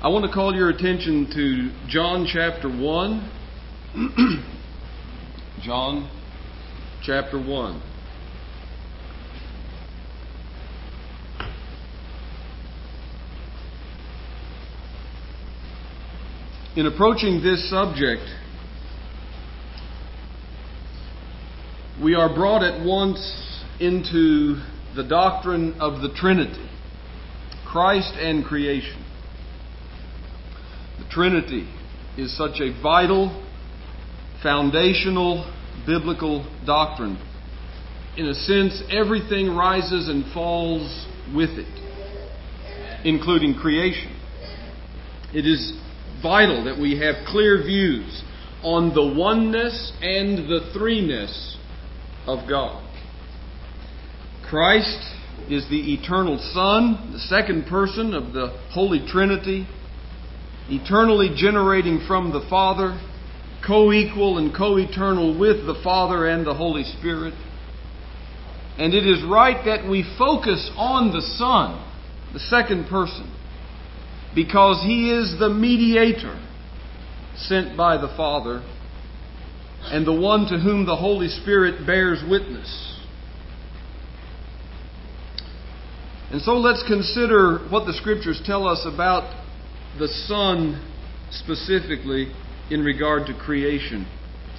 I want to call your attention to John chapter 1. John chapter 1. In approaching this subject, we are brought at once into the doctrine of the Trinity, Christ and creation. The Trinity is such a vital, foundational, biblical doctrine. In a sense, everything rises and falls with it, including creation. It is vital that we have clear views on the oneness and the threeness of God. Christ is the eternal Son, the second person of the Holy Trinity, eternally generating from the Father, co-equal and co-eternal with the Father and the Holy Spirit. And it is right that we focus on the Son, the second person, because He is the mediator sent by the Father and the one to whom the Holy Spirit bears witness. And so let's consider what the Scriptures tell us about the Son specifically in regard to creation.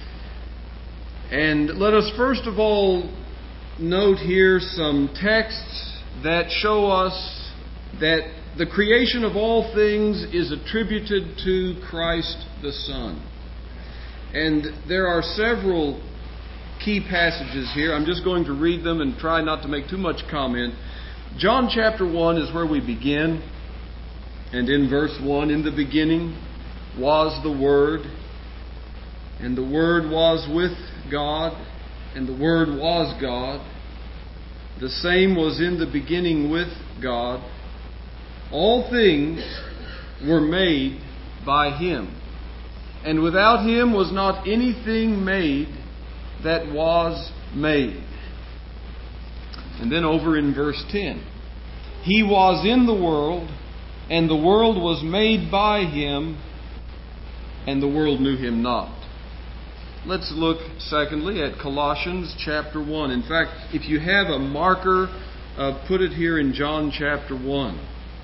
And let us first of all note here some texts that show us that the creation of all things is attributed to Christ the Son. And there are several key passages here. I'm just going to read them and try not to make too much comment. John chapter 1 is where we begin. And in verse 1, in the beginning was the Word, and the Word was with God, and the Word was God. The same was in the beginning with God. All things were made by Him, and without Him was not anything made that was made. And then over in verse 10, He was in the world, and the world was made by Him, and the world knew Him not. Let's look secondly at Colossians chapter 1. In fact, if you have a marker, put it here in John chapter 1.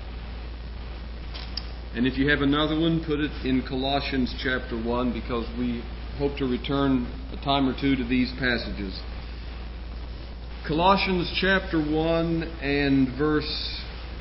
And if you have another one, put it in Colossians chapter 1, because we hope to return a time or two to these passages. Colossians chapter 1 and verse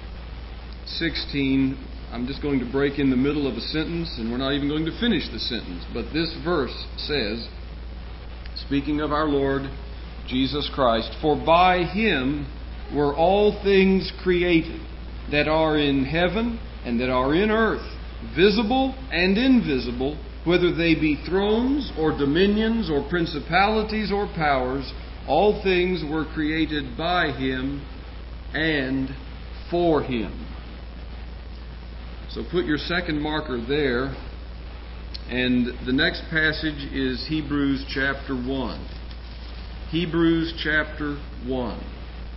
16. I'm just going to break in the middle of a sentence, and we're not even going to finish the sentence. But this verse says, speaking of our Lord Jesus Christ, "For by Him were all things created, that are in heaven and that are in earth, visible and invisible, whether they be thrones or dominions or principalities or powers, all things were created by Him and for Him." So put your second marker there. And the next passage is Hebrews chapter 1. Hebrews chapter 1.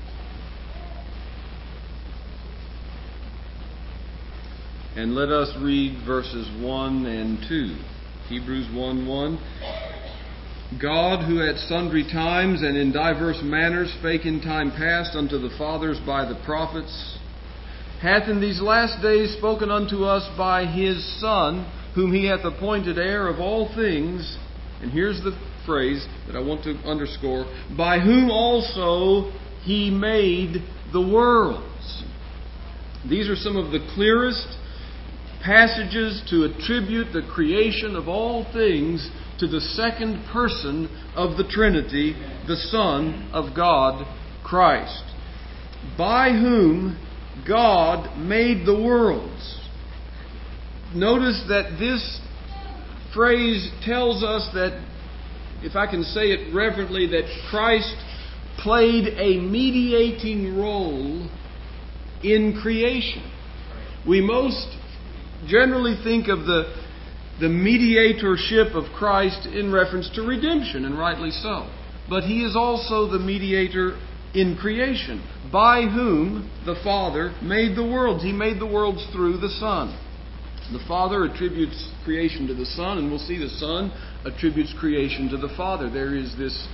And let us read verses 1 and 2. Hebrews 1:1. "God, who at sundry times and in diverse manners spake in time past unto the fathers by the prophets, hath in these last days spoken unto us by His Son, whom He hath appointed heir of all things." And here's the phrase that I want to underscore: "by whom also He made the worlds." These are some of the clearest passages to attribute the creation of all things to the second person of the Trinity, the Son of God, Christ. By whom God made the worlds. Notice that this phrase tells us that, if I can say it reverently, that Christ played a mediating role in creation. We most generally think of the mediatorship of Christ in reference to redemption, and rightly so. But He is also the mediator in creation, by whom the Father made the worlds. He made the worlds through the Son. The Father attributes creation to the Son, and we'll see the Son attributes creation to the Father. There is this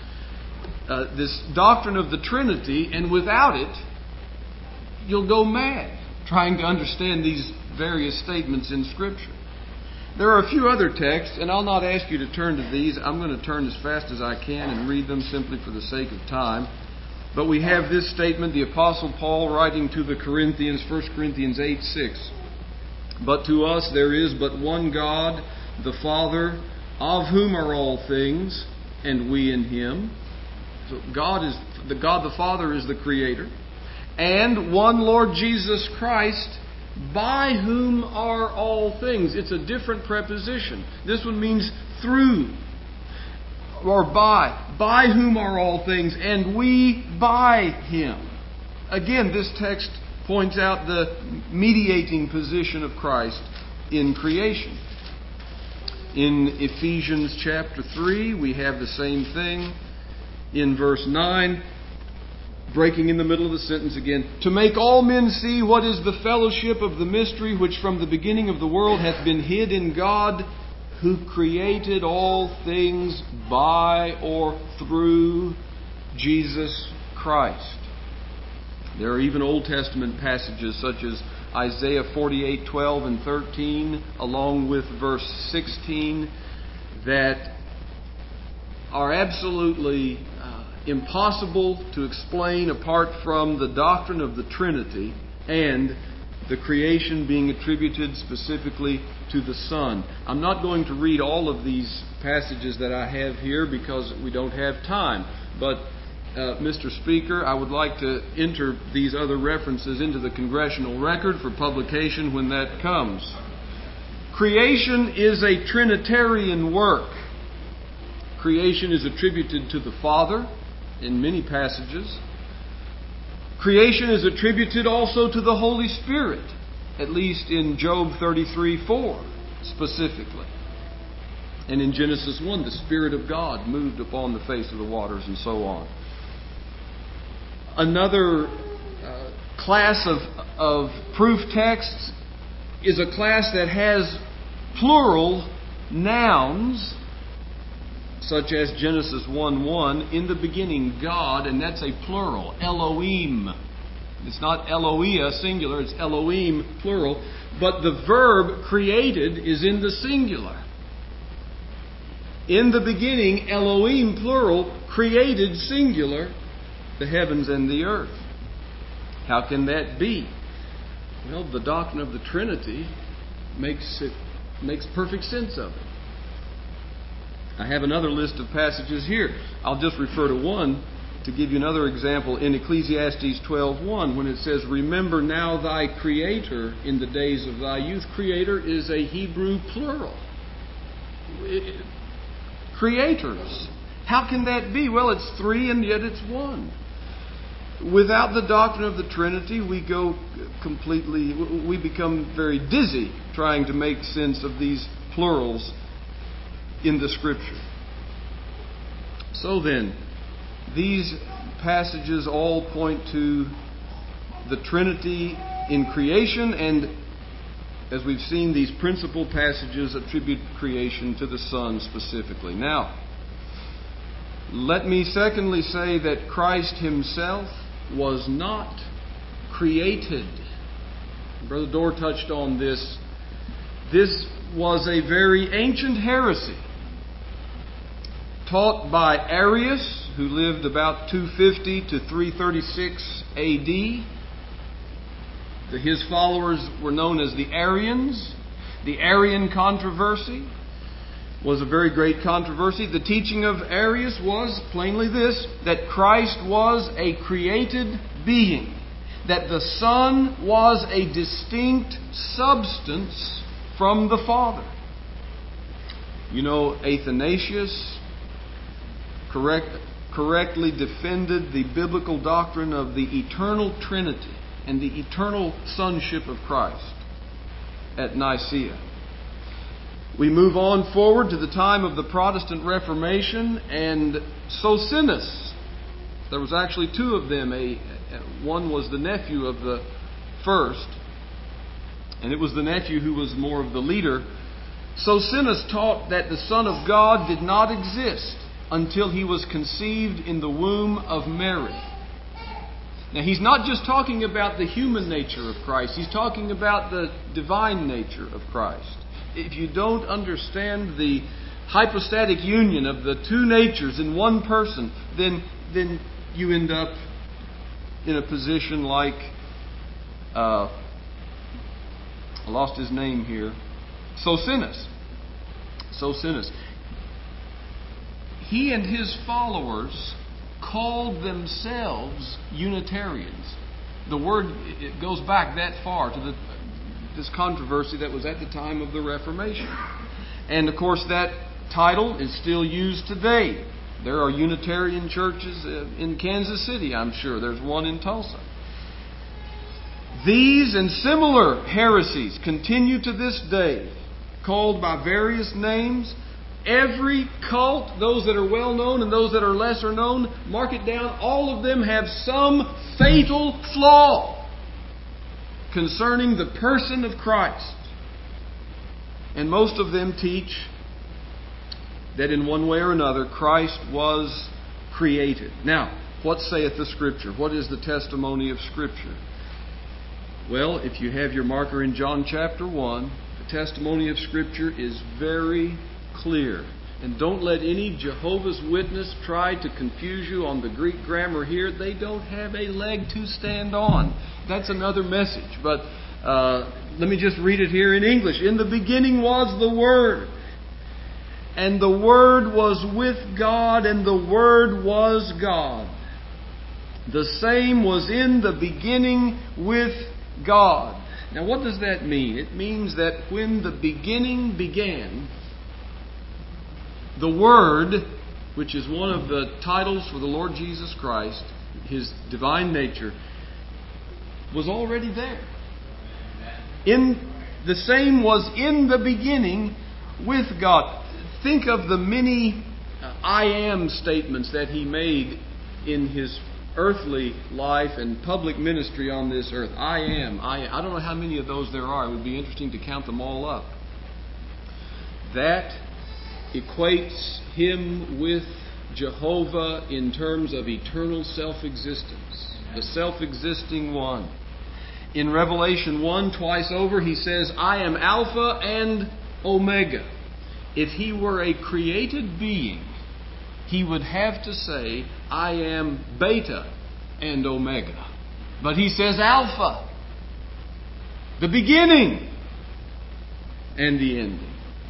doctrine of the Trinity, and without it, you'll go mad trying to understand these various statements in Scripture. There are a few other texts, and I'll not ask you to turn to these. I'm going to turn as fast as I can and read them simply for the sake of time. But we have this statement, the Apostle Paul writing to the Corinthians, 1 Corinthians 8:6. But to us there is but one God, the Father, of whom are all things, and we in Him. So God the Father is the Creator. And one Lord Jesus Christ, by whom are all things. It's a different preposition. This one means through or by. By whom are all things, and we by Him. Again, this text points out the mediating position of Christ in creation. In Ephesians chapter 3, we have the same thing. In verse 9, breaking in the middle of the sentence again, to make all men see what is the fellowship of the mystery which from the beginning of the world hath been hid in God, who created all things by or through Jesus Christ. There are even Old Testament passages such as Isaiah 48:12 and 13, along with verse 16, that are absolutely impossible to explain apart from the doctrine of the Trinity and the creation being attributed specifically to the Son. I'm not going to read all of these passages that I have here because we don't have time. But, Mr. Speaker, I would like to enter these other references into the congressional record for publication when that comes. Creation is a Trinitarian work. Creation is attributed to the Father in many passages. Creation is attributed also to the Holy Spirit, at least in Job 33:4 specifically. And in Genesis 1, the Spirit of God moved upon the face of the waters and so on. Another class of proof texts is a class that has plural nouns, such as Genesis 1:1, in the beginning God, and that's a plural, Elohim. It's not Elohia, singular, it's Elohim, plural. But the verb created is in the singular. In the beginning, Elohim, plural, created, singular, the heavens and the earth. How can that be? Well, the doctrine of the Trinity makes perfect sense of it. I have another list of passages here. I'll just refer to one to give you another example in Ecclesiastes 12:1 when it says, "Remember now thy Creator in the days of thy youth." Creator is a Hebrew plural. Creators. How can that be? Well, it's three and yet it's one. Without the doctrine of the Trinity, we become very dizzy trying to make sense of these plurals in the Scripture. So then, these passages all point to the Trinity in creation, and as we've seen, these principal passages attribute creation to the Son specifically. Now, let me secondly say that Christ Himself was not created. Brother Dorr touched on this. This was a very ancient heresy taught by Arius, who lived about 250 to 336 AD. His followers were known as the Arians. The Arian controversy was a very great controversy. The teaching of Arius was plainly this, that Christ was a created being, that the Son was a distinct substance from the Father. You know, Athanasius correctly defended the biblical doctrine of the eternal Trinity and the eternal sonship of Christ at Nicaea. We move on forward to the time of the Protestant Reformation, and Socinus. There was actually two of them. One was the nephew of the first. and it was the nephew who was more of the leader, Socinus taught that the Son of God did not exist until He was conceived in the womb of Mary. Now, he's not just talking about the human nature of Christ. He's talking about the divine nature of Christ. If you don't understand the hypostatic union of the two natures in one person, then you end up in a position like, I lost his name here, Socinus. He and his followers called themselves Unitarians. The word, it goes back that far to this controversy that was at the time of the Reformation. And of course that title is still used today. There are Unitarian churches in Kansas City, I'm sure. There's one in Tulsa. These and similar heresies continue to this day, called by various names. Every cult, those that are well known and those that are lesser known, mark it down, all of them have some fatal flaw concerning the person of Christ. And most of them teach that in one way or another Christ was created. Now, what saith the Scripture? What is the testimony of Scripture? Well, if you have your marker in John chapter 1, the testimony of Scripture is very clear. And don't let any Jehovah's Witness try to confuse you on the Greek grammar here. They don't have a leg to stand on. That's another message. But let me just read it here in English. In the beginning was the Word, and the Word was with God, and the Word was God. The same was in the beginning with God. Now what does that mean? It means that when the beginning began, the Word, which is one of the titles for the Lord Jesus Christ, His divine nature, was already there. The same was in the beginning with God. Think of the many I am statements that He made in His earthly life and public ministry on this earth. I am. I don't know how many of those there are. It would be interesting to count them all up. That equates Him with Jehovah in terms of eternal self-existence. The self-existing one. In Revelation 1, twice over, He says, I am Alpha and Omega. If He were a created being, He would have to say, I am Beta and Omega. But He says Alpha, the beginning and the ending.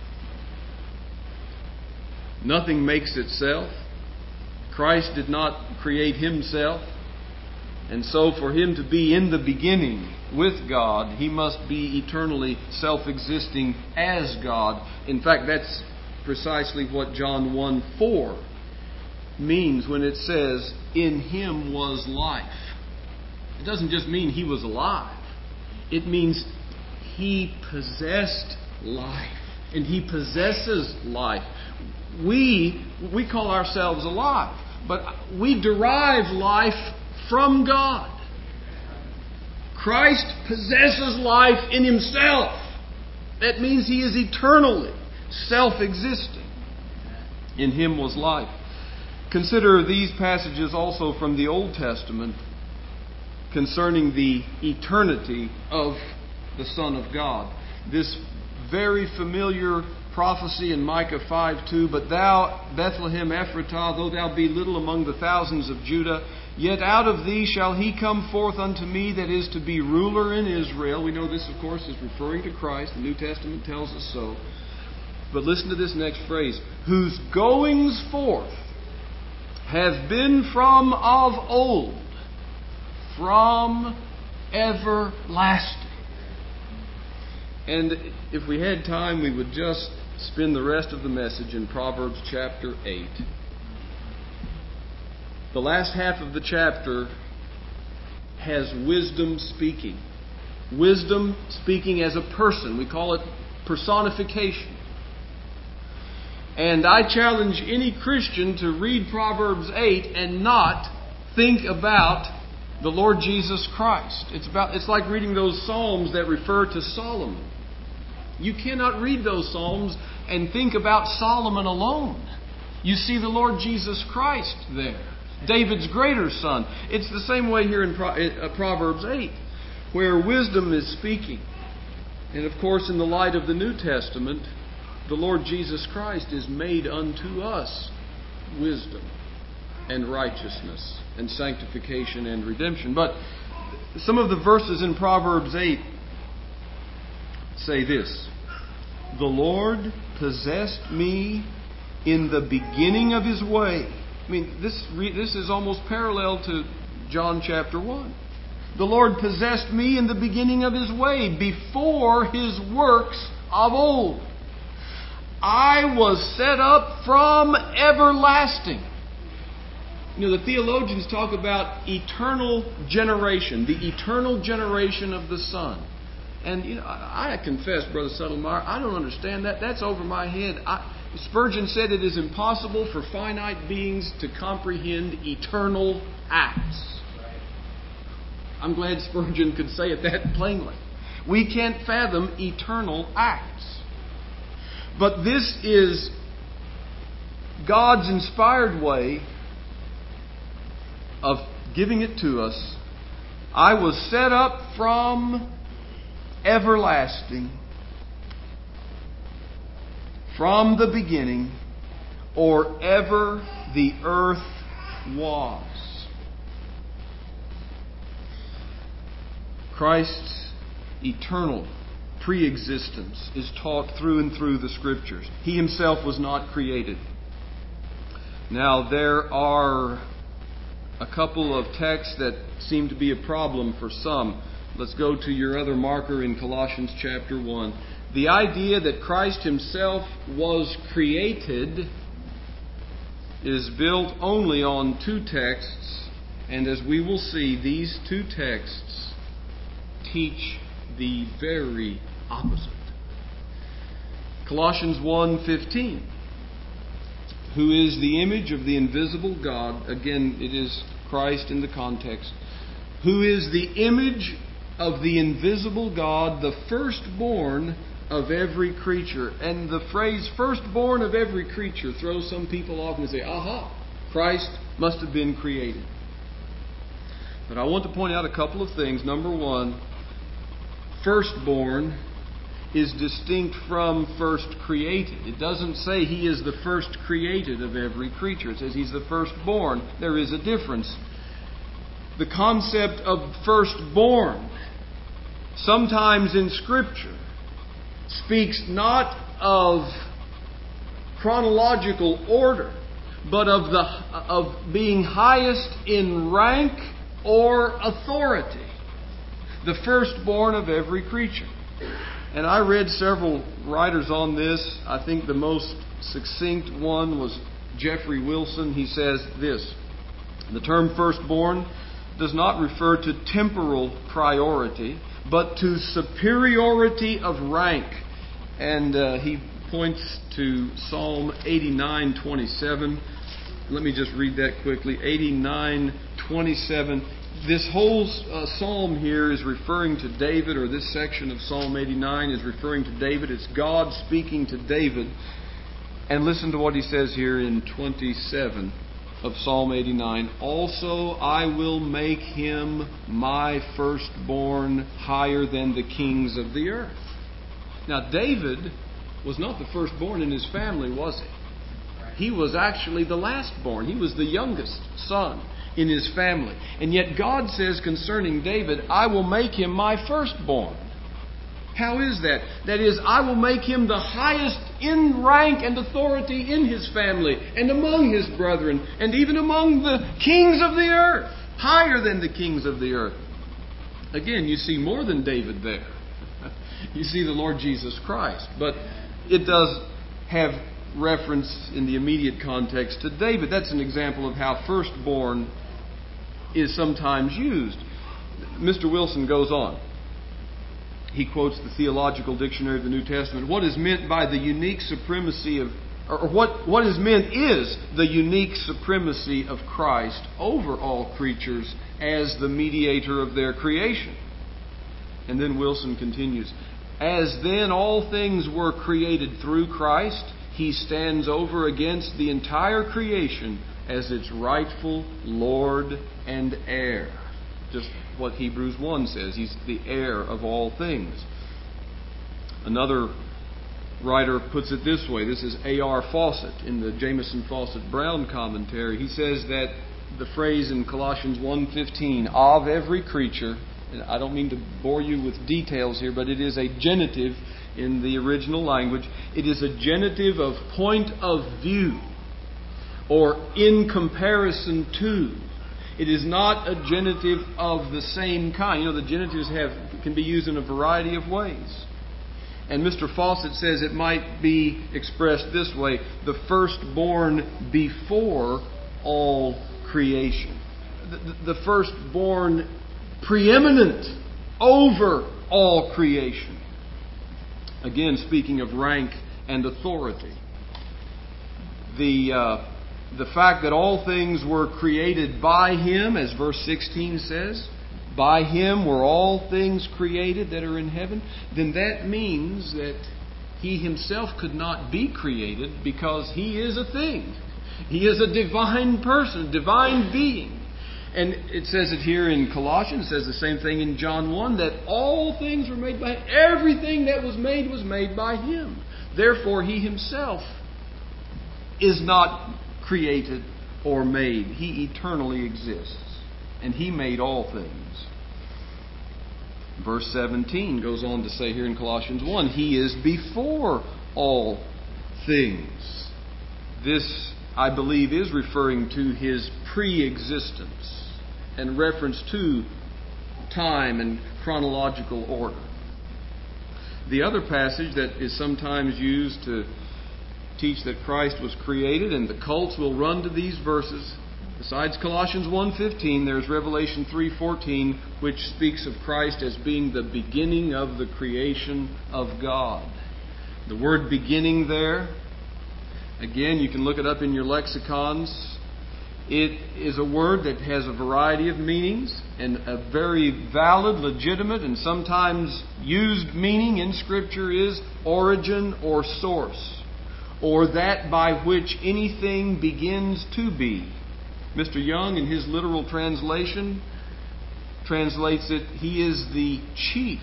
Nothing makes itself. Christ did not create Himself. And so for Him to be in the beginning with God, He must be eternally self-existing as God. In fact, that's precisely what John 1:4 means when it says, in Him was life. It doesn't just mean He was alive. It means He possessed life. And He possesses life. We call ourselves alive, but we derive life from God. Christ possesses life in Himself. That means He is eternally self-existing. In Him was life. Consider these passages also from the Old Testament concerning the eternity of the Son of God. This very familiar prophecy in Micah 5:2, but thou, Bethlehem Ephratah, though thou be little among the thousands of Judah, yet out of thee shall he come forth unto me that is to be ruler in Israel. We know this, of course, is referring to Christ. The New Testament tells us so. But listen to this next phrase. Whose goings forth have been from of old, from everlasting. And if we had time, we would just spend the rest of the message in Proverbs chapter 8. The last half of the chapter has wisdom speaking. Wisdom speaking as a person. We call it personification. And I challenge any Christian to read Proverbs 8 and not think about the Lord Jesus Christ. It's like reading those Psalms that refer to Solomon. You cannot read those Psalms and think about Solomon alone. You see the Lord Jesus Christ there, David's greater son. It's the same way here in Proverbs 8, where wisdom is speaking. And of course, in the light of the New Testament, the Lord Jesus Christ is made unto us wisdom and righteousness and sanctification and redemption. But some of the verses in Proverbs 8 say this: the Lord possessed me in the beginning of His way. I mean, this is almost parallel to John chapter 1. The Lord possessed me in the beginning of His way, before His works of old. I was set up from everlasting. You know, the theologians talk about eternal generation, the eternal generation of the Son. And you know, I confess, Brother Suttlemeyer, I don't understand that. That's over my head. Spurgeon said it is impossible for finite beings to comprehend eternal acts. I'm glad Spurgeon could say it that plainly. We can't fathom eternal acts. But this is God's inspired way of giving it to us. I was set up from everlasting, from the beginning, or ever the earth was. Christ's eternal pre-existence is taught through and through the Scriptures. He Himself was not created. Now, there are a couple of texts that seem to be a problem for some. Let's go to your other marker in Colossians chapter 1. The idea that Christ Himself was created is built only on two texts, and as we will see, these two texts teach the very opposite. Colossians 1:15. Who is the image of the invisible God? Again, it is Christ in the context. Who is the image of the invisible God, the firstborn of every creature. And the phrase firstborn of every creature throws some people off and say, aha, Christ must have been created. But I want to point out a couple of things. Number one, firstborn is distinct from first created. It doesn't say He is the first created of every creature. It says He's the firstborn. There is a difference. The concept of firstborn, sometimes in Scripture, speaks not of chronological order, but of being highest in rank or authority. The firstborn of every creature. And I read several writers on this. I think the most succinct one was Jeffrey Wilson. He says this: the term firstborn does not refer to temporal priority, but to superiority of rank. And he points to Psalm 89:27. Let me just read that quickly. 89:27. This whole psalm here is referring to David, or this section of Psalm 89 is referring to David. It's God speaking to David. And listen to what he says here in 27 of Psalm 89. Also, I will make him my firstborn higher than the kings of the earth. Now, David was not the firstborn in his family, was he? He was actually the lastborn. He was the youngest son in his family. And yet God says concerning David, I will make him my firstborn. How is that? That is, I will make him the highest in rank and authority in his family and among his brethren and even among the kings of the earth. Higher than the kings of the earth. Again, you see more than David there. You see the Lord Jesus Christ. But it does have reference in the immediate context to David. That's an example of how firstborn is sometimes used. Mr. Wilson goes on. He quotes the Theological Dictionary of the New Testament. What is meant by the unique supremacy of, or what is meant is the unique supremacy of Christ over all creatures as the mediator of their creation. And then Wilson continues, as then all things were created through Christ, He stands over against the entire creation as its rightful Lord and heir. Just what Hebrews 1 says. He's the heir of all things. Another writer puts it this way. This is A.R. Fawcett in the Jameson Fawcett Brown commentary. He says that the phrase in Colossians 1:15, of every creature, and I don't mean to bore you with details here, but it is a genitive in the original language. It is a genitive of point of view or in comparison to. It is not a genitive of the same kind. You know, the genitives can be used in a variety of ways. And Mr. Fawcett says it might be expressed this way: the firstborn before all creation. The firstborn preeminent over all creation. Again, speaking of rank and authority. The fact that all things were created by Him, as verse 16 says, by Him were all things created that are in heaven, then that means that He Himself could not be created because He is a thing. He is a divine person, divine being. And it says it here in Colossians, it says the same thing in John 1, that all things were made by Him. Everything that was made by Him. Therefore, He Himself is not created or made. He eternally exists. And He made all things. Verse 17 goes on to say here in Colossians 1, He is before all things. This, I believe, is referring to His pre-existence and reference to time and chronological order. The other passage that is sometimes used to teach that Christ was created, and the cults will run to these verses. Besides Colossians 1:15, there's Revelation 3:14, which speaks of Christ as being the beginning of the creation of God. The word beginning there, again, you can look it up in your lexicons. It is a word that has a variety of meanings, and a very valid, legitimate, and sometimes used meaning in Scripture is origin or source, or that by which anything begins to be. Mr. Young, in his literal translation, translates it, He is the chief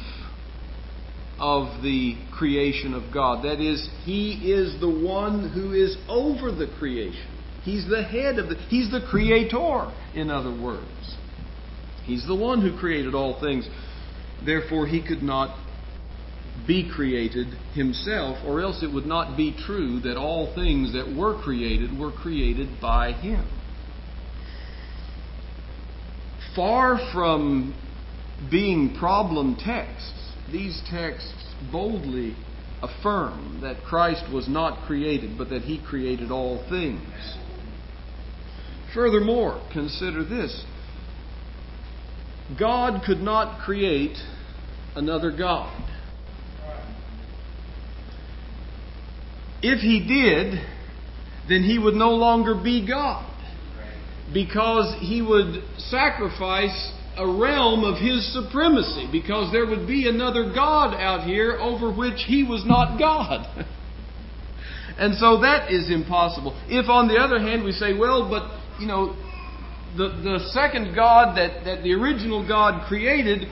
of the creation of God. That is, He is the one who is over the creation. He's the head of He's the creator, in other words. He's the one who created all things. Therefore, He could not be created Himself, or else it would not be true that all things that were created by Him. Far from being problem texts, these texts boldly affirm that Christ was not created, but that He created all things. Furthermore, consider this. God could not create another God. If He did, then He would no longer be God, because He would sacrifice a realm of His supremacy, because there would be another God out here over which He was not God. And so that is impossible. If, on the other hand, we say, well, but, you know, the second God that the original God created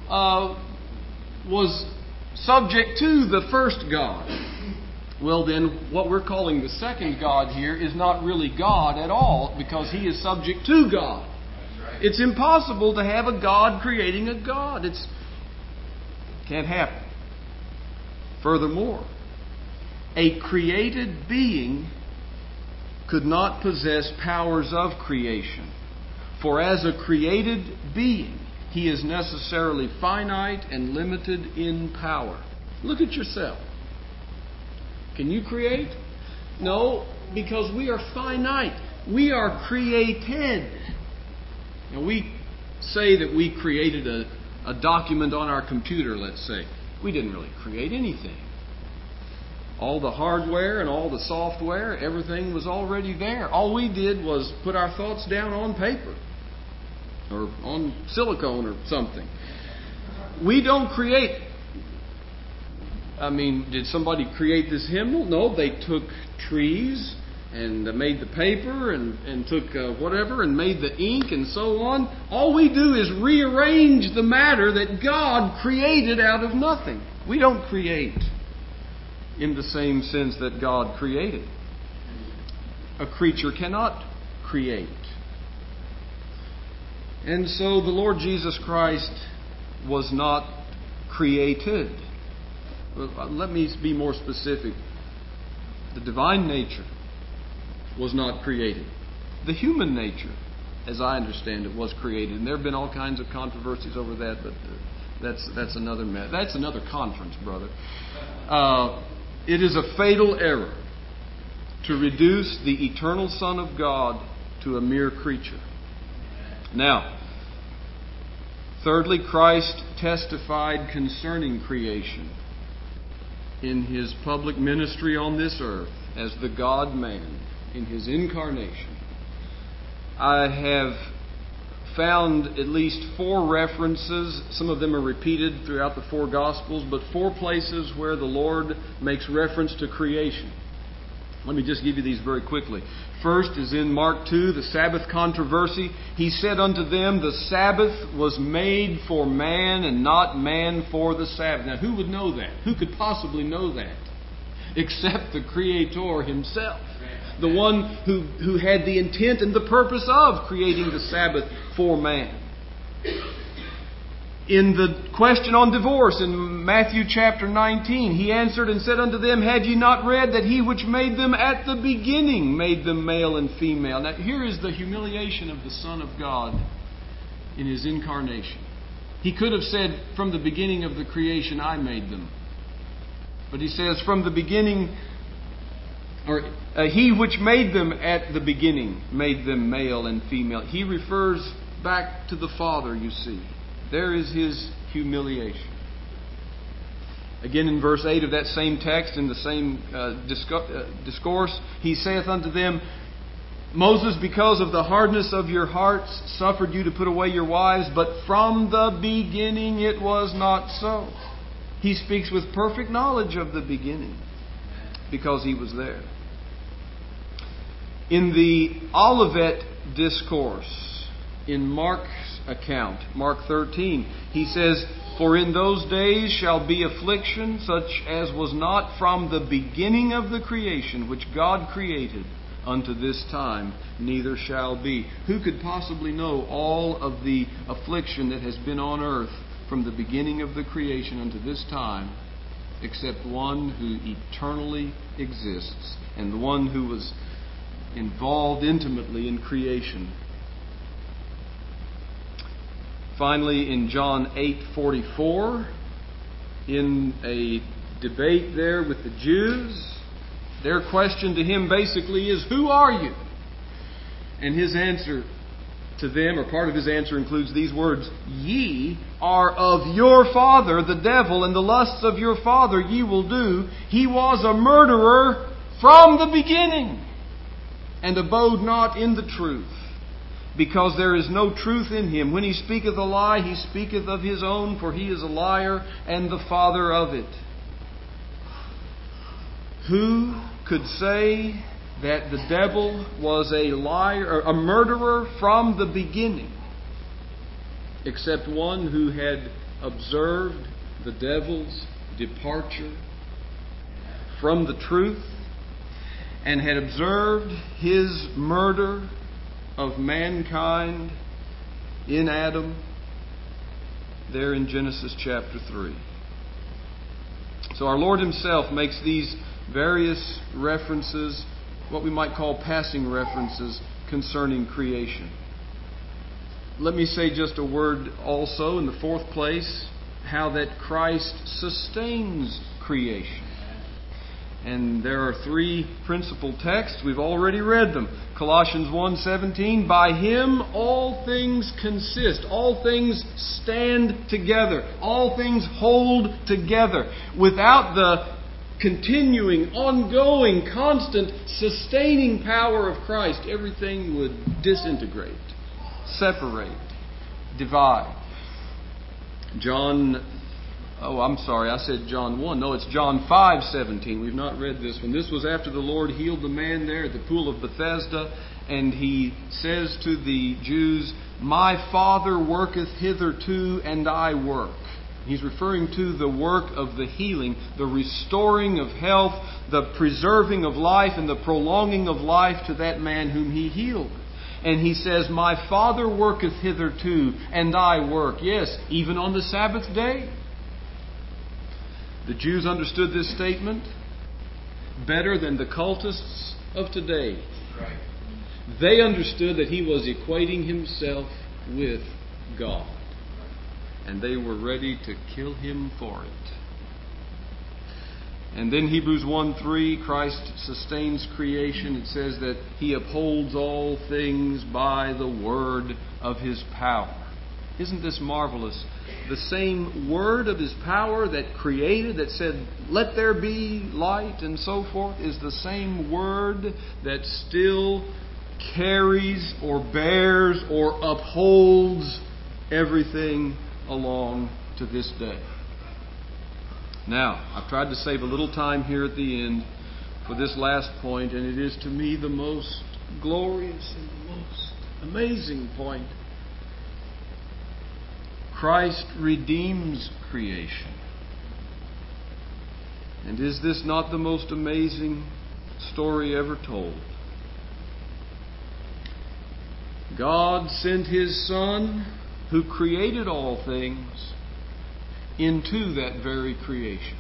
was subject to the first God. Well, then, what we're calling the second God here is not really God at all, because He is subject to God. It's impossible to have a God creating a God. It can't happen. Furthermore, a created being could not possess powers of creation. For as a created being, he is necessarily finite and limited in power. Look at yourself. Can you create? No, because we are finite. We are created. Now, we say that we created a document on our computer, let's say. We didn't really create anything. All the hardware and all the software, everything was already there. All we did was put our thoughts down on paper. or on silicone or something. We don't create. I mean, did somebody create this hymnal? No, they took trees and made the paper and took whatever and made the ink and so on. All we do is rearrange the matter that God created out of nothing. We don't create in the same sense that God created. A creature cannot create. And so the Lord Jesus Christ was not created. Let me be more specific. The divine nature was not created. The human nature, as I understand it, was created. And there have been all kinds of controversies over that, but that's another matter. That's another conference, brother. It is a fatal error to reduce the eternal Son of God to a mere creature. Now, thirdly, Christ testified concerning creation in His public ministry on this earth as the God-man in His incarnation. I have found at least 4 references. Some of them are repeated throughout the 4 Gospels, but 4 places where the Lord makes reference to creation. Let me just give you these very quickly. First is in Mark 2, the Sabbath controversy. He said unto them, the Sabbath was made for man and not man for the Sabbath. Now, who would know that? Who could possibly know that? Except the Creator Himself. The one who had the intent and the purpose of creating the Sabbath for man. In the question on divorce in Matthew chapter 19, He answered and said unto them, had ye not read that He which made them at the beginning made them male and female? Now here is the humiliation of the Son of God in His incarnation. He could have said, from the beginning of the creation I made them. But He says, from the beginning, or He which made them at the beginning made them male and female. He refers back to the Father, you see. There is His humiliation. Again in verse 8 of that same text, in the same discourse, He saith unto them, Moses, because of the hardness of your hearts, suffered you to put away your wives, but from the beginning it was not so. He speaks with perfect knowledge of the beginning, because He was there. In the Olivet Discourse, in Mark's account, Mark 13, he says, for in those days shall be affliction, such as was not from the beginning of the creation, which God created, unto this time, neither shall be. Who could possibly know all of the affliction that has been on earth from the beginning of the creation unto this time, except one who eternally exists, and the one who was involved intimately in creation. Finally, in John 8:44, in a debate there with the Jews, their question to Him basically is, who are you? And His answer to them, or part of His answer, includes these words, ye are of your father the devil, and the lusts of your father ye will do. He was a murderer from the beginning, and abode not in the truth, because there is no truth in Him. When He speaketh a lie, He speaketh of His own, for He is a liar and the father of it. Who could say that the devil was a liar, or a murderer from the beginning, except one who had observed the devil's departure from the truth and had observed his murder of mankind in Adam there in Genesis chapter 3. So our Lord Himself makes these various references, what we might call passing references, concerning creation. Let me say just a word also in the 4th place, how that Christ sustains creation. And there are 3 principal texts. We've already read them. Colossians 1:17, by Him all things consist. All things stand together. All things hold together. Without the continuing, ongoing, constant, sustaining power of Christ, everything would disintegrate, separate. divide. I said John 1. No, it's John 5:17. We've not read this one. This was after the Lord healed the man there at the pool of Bethesda, and He says to the Jews, "My Father worketh hitherto, and I work." He's referring to the work of the healing, the restoring of health, the preserving of life, and the prolonging of life to that man whom He healed. And He says, "My Father worketh hitherto, and I work." Yes, even on the Sabbath day. The Jews understood this statement better than the cultists of today. Right. They understood that He was equating Himself with God. And they were ready to kill Him for it. And then Hebrews 1:3, Christ sustains creation. It says that He upholds all things by the word of His power. Isn't this marvelous? The same word of His power that created, that said, "Let there be light," and so forth, is the same word that still carries or bears or upholds everything along to this day. Now, I've tried to save a little time here at the end for this last point, and it is to me the most glorious and the most amazing point. Christ redeems creation. And is this not the most amazing story ever told? God sent His Son, who created all things, into that very creation.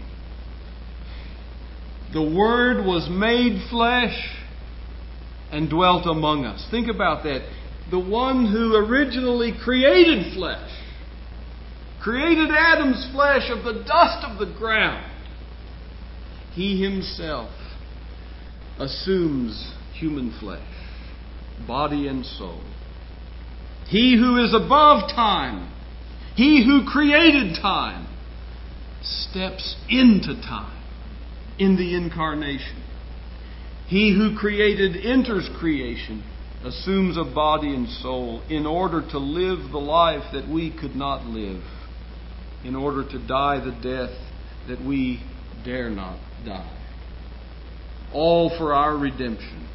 The Word was made flesh and dwelt among us. Think about that. The one who originally created flesh, created Adam's flesh of the dust of the ground, He Himself assumes human flesh, body and soul. He who is above time, He who created time, steps into time in the incarnation. He who created enters creation, assumes a body and soul in order to live the life that we could not live, in order to die the death that we dare not die. All for our redemption.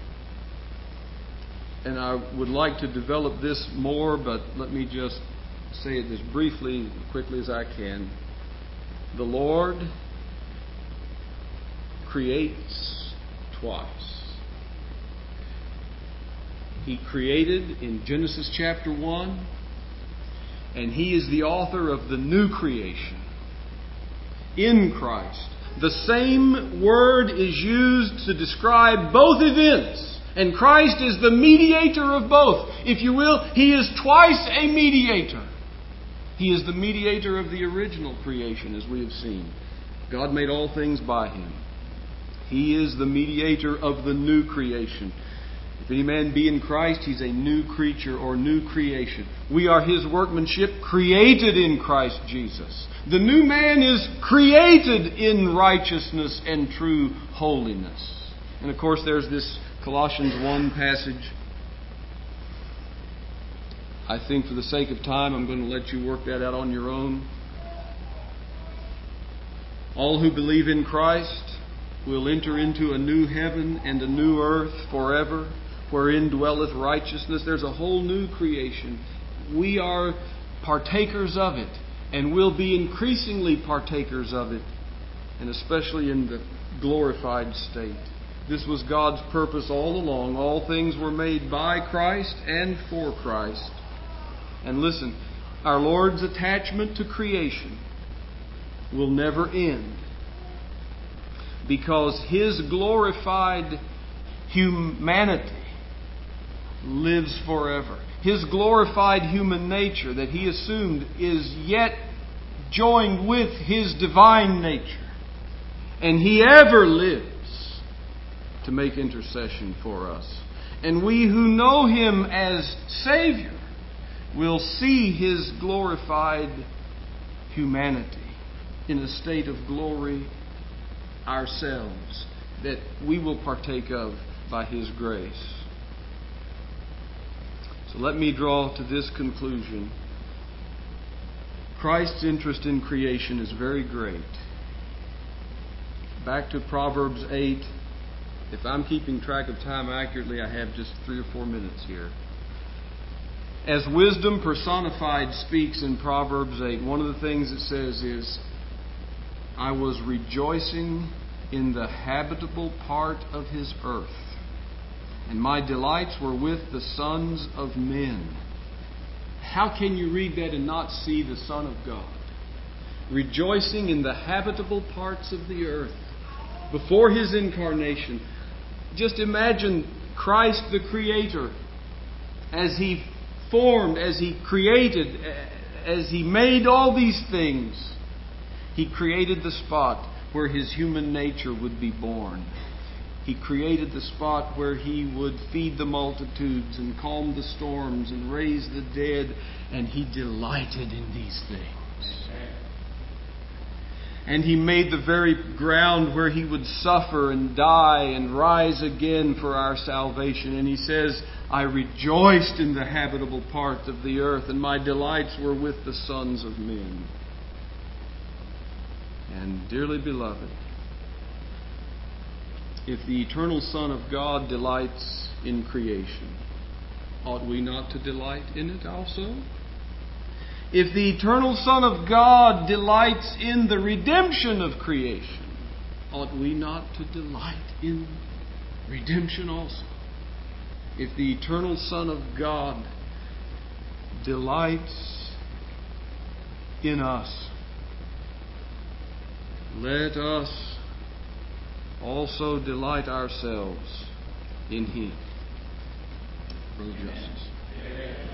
And I would like to develop this more, but let me just say it as briefly, quickly as I can. The Lord creates twice. He created in Genesis chapter 1, and He is the author of the new creation in Christ. The same word is used to describe both events. And Christ is the mediator of both. If you will, He is twice a mediator. He is the mediator of the original creation, as we have seen. God made all things by Him. He is the mediator of the new creation. If any man be in Christ, he's a new creature or new creation. We are His workmanship, created in Christ Jesus. The new man is created in righteousness and true holiness. And of course, there's this Colossians 1 passage. I think for the sake of time, I'm going to let you work that out on your own. All who believe in Christ will enter into a new heaven and a new earth forever, wherein dwelleth righteousness. There's a whole new creation. We are partakers of it, and will be increasingly partakers of it, and especially in the glorified state. This was God's purpose all along. All things were made by Christ and for Christ. And listen, our Lord's attachment to creation will never end, because His glorified humanity lives forever. His glorified human nature that He assumed is yet joined with His divine nature. And He ever lives to make intercession for us. And we who know Him as Savior will see His glorified humanity in a state of glory ourselves, that we will partake of by His grace. So let me draw to this conclusion. Christ's interest in creation is very great. Back to Proverbs 8. If I'm keeping track of time accurately, I have just 3 or 4 minutes here. As wisdom personified speaks in Proverbs 8, one of the things it says is, I was rejoicing in the habitable part of His earth, and my delights were with the sons of men. How can you read that and not see the Son of God? Rejoicing in the habitable parts of the earth. Before His incarnation, just imagine Christ the Creator as He formed, as He created, as He made all these things. He created the spot where His human nature would be born. He created the spot where He would feed the multitudes and calm the storms and raise the dead, and He delighted in these things. And He made the very ground where He would suffer and die and rise again for our salvation. And He says, I rejoiced in the habitable part of the earth, and my delights were with the sons of men. And dearly beloved, if the eternal Son of God delights in creation, ought we not to delight in it also? If the eternal Son of God delights in the redemption of creation, ought we not to delight in redemption also? If the eternal Son of God delights in us, let us also delight ourselves in Him. Brother Justice.